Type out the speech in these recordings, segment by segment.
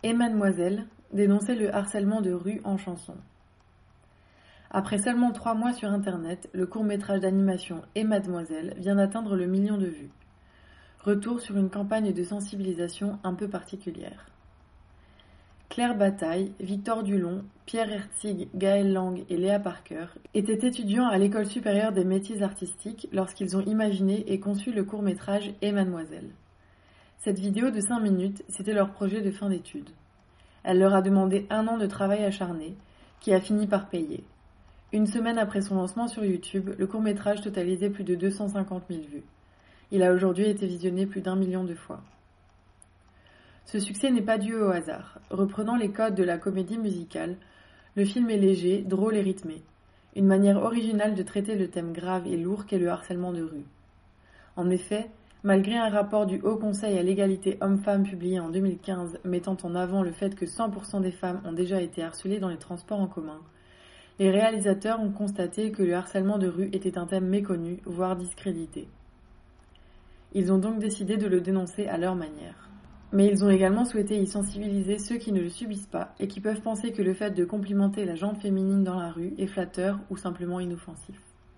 Et Mademoiselle dénonçait le harcèlement de rue en chanson. Après seulement 3 mois sur Internet, le court-métrage d'animation Et Mademoiselle vient d'atteindre le million de vues. Retour sur une campagne de sensibilisation un peu particulière. Claire Bataille, Victor Dulon, Pierre Herzig, Gaël Lang et Léa Parker étaient étudiants à l'École supérieure des métiers artistiques lorsqu'ils ont imaginé et conçu le court-métrage Et Mademoiselle. Cette vidéo de 5 minutes, c'était leur projet de fin d'études. Elle leur a demandé 1 an de travail acharné, qui a fini par payer. Une semaine après son lancement sur YouTube, le court-métrage totalisait plus de 250 000 vues. Il a aujourd'hui été visionné plus d'1 million de fois. Ce succès n'est pas dû au hasard. Reprenant les codes de la comédie musicale, le film est léger, drôle et rythmé. Une manière originale de traiter le thème grave et lourd qu'est le harcèlement de rue. En effet, malgré un rapport du Haut Conseil à l'égalité hommes-femmes publié en 2015 mettant en avant le fait que 100% des femmes ont déjà été harcelées dans les transports en commun, les réalisateurs ont constaté que le harcèlement de rue était un thème méconnu, voire discrédité. Ils ont donc décidé de le dénoncer à leur manière. Mais ils ont également souhaité y sensibiliser ceux qui ne le subissent pas et qui peuvent penser que le fait de complimenter la jambe féminine dans la rue est flatteur ou simplement inoffensif.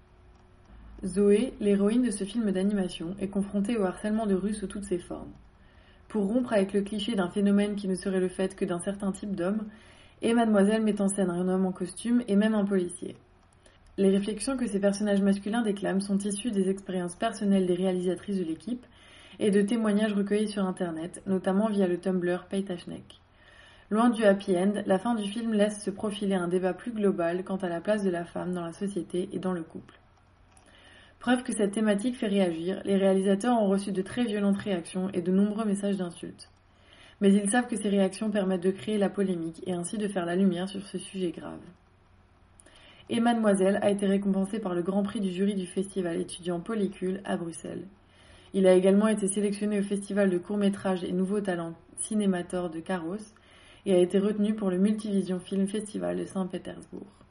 Zoé, l'héroïne de ce film d'animation, est confrontée au harcèlement de rue sous toutes ses formes. Pour rompre avec le cliché d'un phénomène qui ne serait le fait que d'un certain type d'homme, Et Mademoiselle met en scène un homme en costume et même un policier. Les réflexions que ces personnages masculins déclament sont issues des expériences personnelles des réalisatrices de l'équipe et de témoignages recueillis sur Internet, notamment via le Tumblr Paytachnek. Loin du happy end, la fin du film laisse se profiler un débat plus global quant à la place de la femme dans la société et dans le couple. Preuve que cette thématique fait réagir, les réalisateurs ont reçu de très violentes réactions et de nombreux messages d'insultes. Mais ils savent que ces réactions permettent de créer la polémique et ainsi de faire la lumière sur ce sujet grave. Et Mademoiselle a été récompensé par le Grand Prix du jury du festival étudiant Polycule à Bruxelles. Il a également été sélectionné au festival de court-métrage et nouveaux talents Cinémator de Carros et a été retenu pour le Multivision Film Festival de Saint-Pétersbourg.